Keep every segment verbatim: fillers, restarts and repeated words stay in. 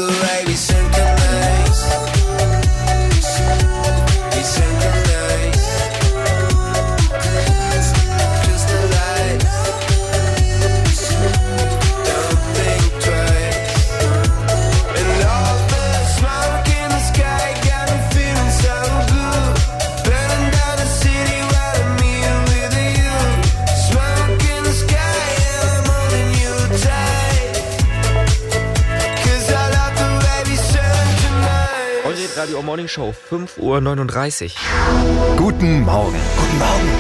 the way we synchronize. We synchronize. Just the light. Don't think twice. And all the smoke in the sky got me feeling so good. Burning down the city while I'm here with you. Smoke in the sky and I'm holding you tight. Cause I love the way we synchronize. Eure Radio Morning Show, fünf Uhr neununddreißig. Guten Morgen. Guten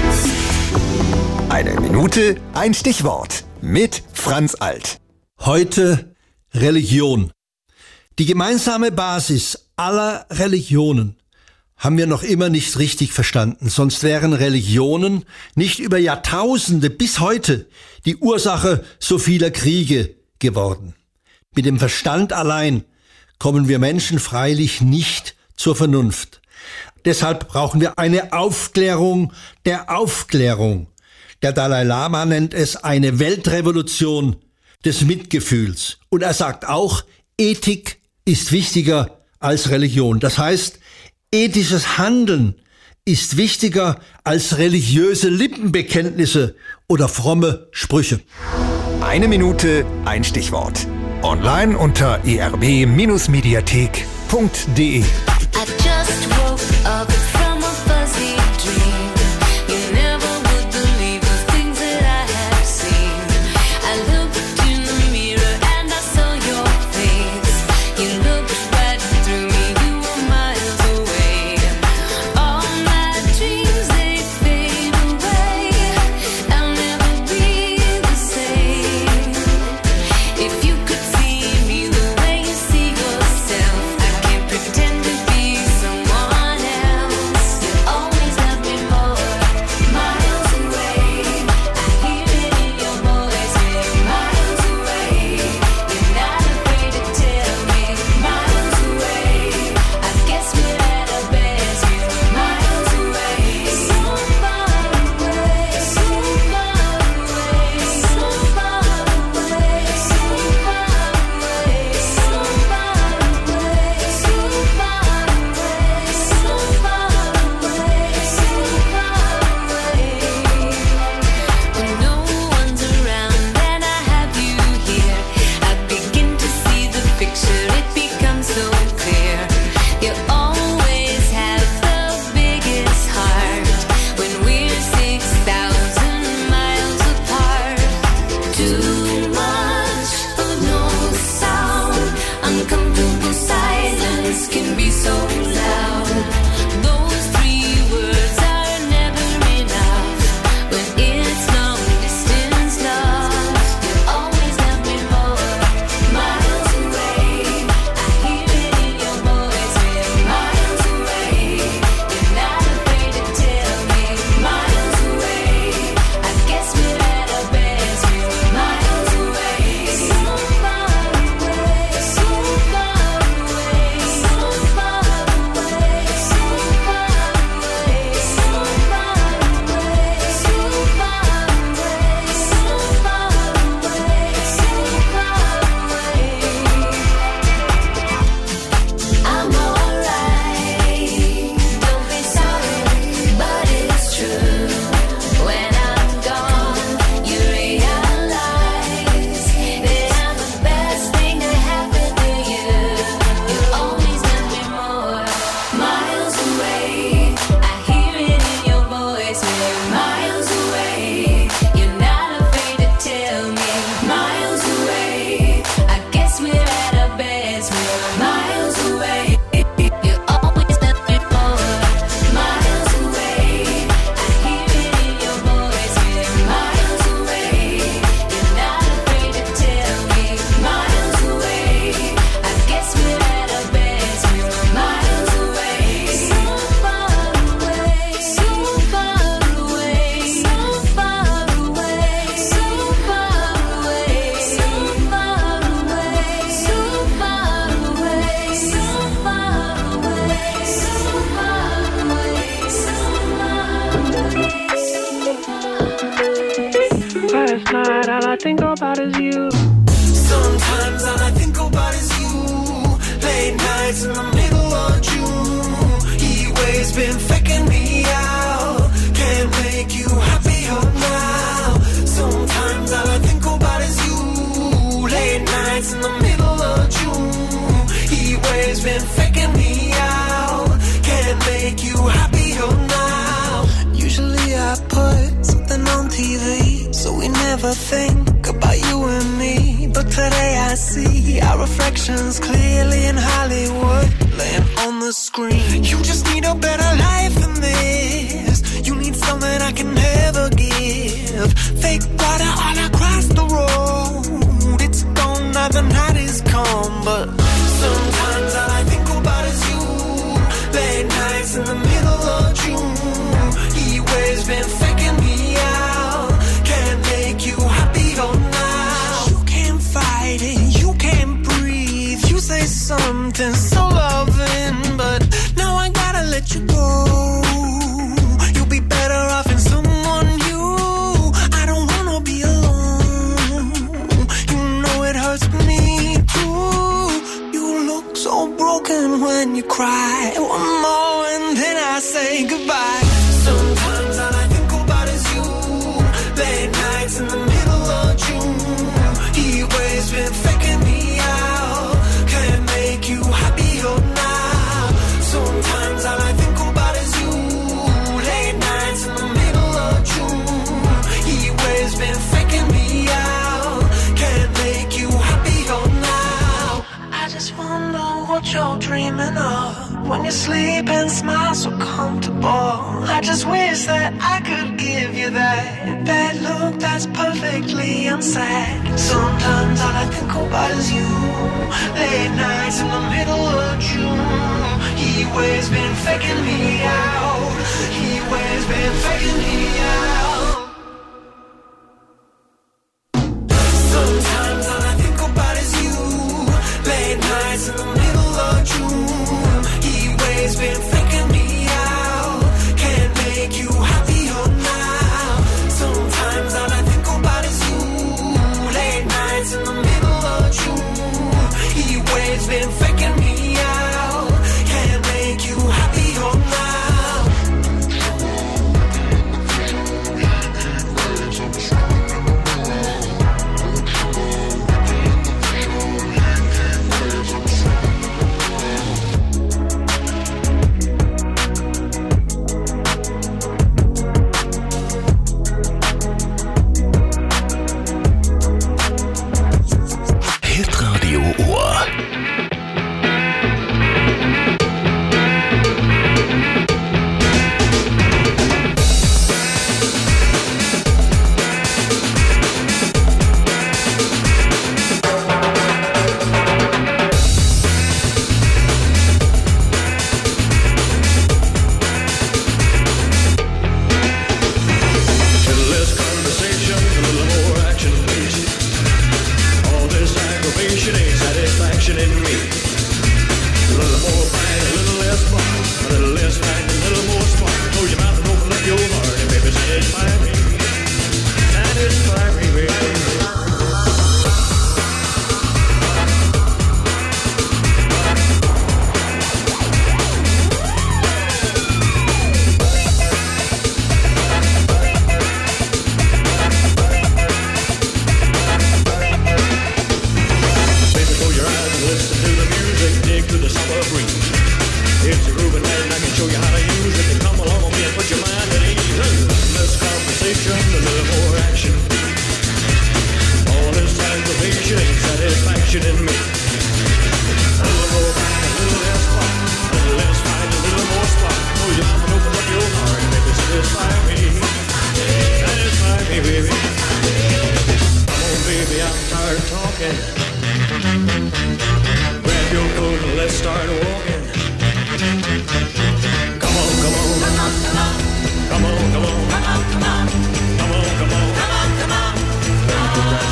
Morgen. Eine Minute, ein Stichwort. Mit Franz Alt. Heute Religion. Die gemeinsame Basis aller Religionen haben wir noch immer nicht richtig verstanden. Sonst wären Religionen nicht über Jahrtausende bis heute die Ursache so vieler Kriege geworden. Mit dem Verstand allein kommen wir Menschen freilich nicht zur Vernunft. Deshalb brauchen wir eine Aufklärung der Aufklärung. Der Dalai Lama nennt es eine Weltrevolution des Mitgefühls. Und er sagt auch, Ethik ist wichtiger als Religion. Das heißt, ethisches Handeln ist wichtiger als religiöse Lippenbekenntnisse oder fromme Sprüche. Eine Minute, ein Stichwort. Online unter e r b Mediathek punkt de. I just woke up from a fuzzy dream. You never would believe the things that I have seen. I looked in the mirror and I saw your face. You looked right through me, you were miles away. All my dreams, they fade away. I'll never be the same. If you could see me the way you see yourself, I can't pretend to be someone else. You always have me more miles away. I hear it in your voice when you're miles away. You're not afraid to tell me miles away. I guess we're at our best when we're miles away. So far away, so far away, so far away, so far away, so far away, so far away, so far away, so far away. When no one's around and I have you here, I begin to see the picture, it becomes so clear. You always have the biggest heart when we're six thousand miles apart. Too much of no sound, uncomfortable silence can be so loud. Those three words are never enough when it's long distance love. You always have me more miles away. I hear it in your voice when you're miles away. You're not afraid to tell me miles away. I guess we're at our best when we're miles away. So far away, so far away, so far away, so far away, so far away, so far away, so far away, so far away. I'm alright, don't be sorry, but it's true. When I'm gone, you realize that I'm the best thing to happen to you. You always have me more miles away. I hear it in your voice when you're miles away. You're not afraid to tell me miles away. I guess we're at our best when we're miles away. You always have me more miles away. I hear it in your voice when you're miles away. You're not afraid to tell me miles away. I guess we're at our best when we're miles away. So far away, so far away, so far away, so far away, so far away, so far away, so far away, so Last night all I think about is you. Sometimes all I think about is you. nights in the middle of June. Heat waves been faking me out. Can't make you happier now. Sometimes all I think about is you. Late nights in the middle of June. Heat waves been faking me out. Can't make you happier now. Usually I put something on T V, so we never think about you and me. But today I see our reflections clearly in Hollywood, laying on the screen. You just need a better life than this. You need something I can never give. Fake water all across the road. It's gone now, the night is come. But sometimes all I think about is you. Late nights in the middle of June. Heat waves been faking me out. Can't make you happier now. You can't fight it, you can't breathe. You say something so loving, but now I gotta let you go. You'll be better off in someone new. I don't wanna be alone. You know it hurts me too. You look so broken when you cry. One more and then I say goodbye. Sometimes all I think about is you. Late nights in the middle of June. Heat waves been faking me out. Can't make you happier now. Sometimes all I think about is you. Late nights in the middle of June. Heat waves been faking me out. Can't make you happier now. I just wonder what you're dreaming of. When you sleep and smile so comfortable. I just wish that I could give you that bad look that's perfectly unsaid. Sometimes all I think about is you. Late nights in the middle of June. Heat waves been faking me out. Heat waves been faking me out. Sometimes all I think about is you. Late nights in the middle of June. Heat waves been faking me out. Can't make you happier now. Sometimes all I think about is you. Late nights in the middle of June. Heat waves been faking me out. Can't make you happier now. Hitradio Ohr. Little less conversation, a little more action, please. All this aggravation ain't satisfaction in me. A little more fight, a little less fun. A little less fight, a little more smart. Close your mouth and open up your heart and baby satisfy me. Satisfy me, baby. Baby, close your eyes and listen to the music. Dig to the summer breeze. It's a grooving night and I can show you how to use it. And come along with me and put your mind at ease. A little less conversation, a little more action. All this aggravation ain't satisfaction in me.